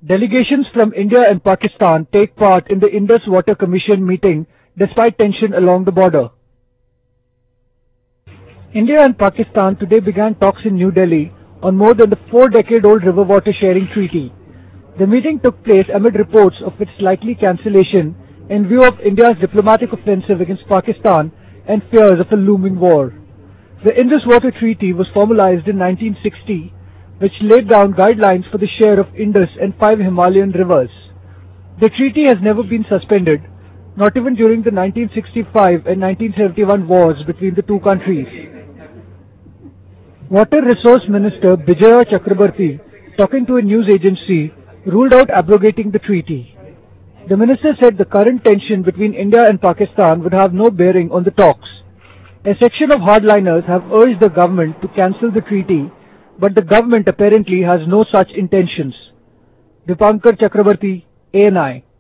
Delegations from India and Pakistan take part in the Indus Water Commission meeting despite tension along the border. India and Pakistan today began talks in New Delhi on more than the 4-decade-old river water sharing treaty. The meeting took place amid reports of its likely cancellation in view of India's diplomatic offensive against Pakistan and fears of a looming war. The Indus Water Treaty was formalized in 1960, which laid down guidelines for the share of Indus and 5 Himalayan rivers. The treaty has never been suspended, not even during the 1965 and 1971 wars between the two countries. Water Resource Minister Bijaya Chakrabarti, talking to a news agency, ruled out abrogating the treaty. The minister said the current tension between India and Pakistan would have no bearing on the talks. A section of hardliners have urged the government to cancel the treaty, but the government apparently has no such intentions. Dipankar Chakrabarti, ANI.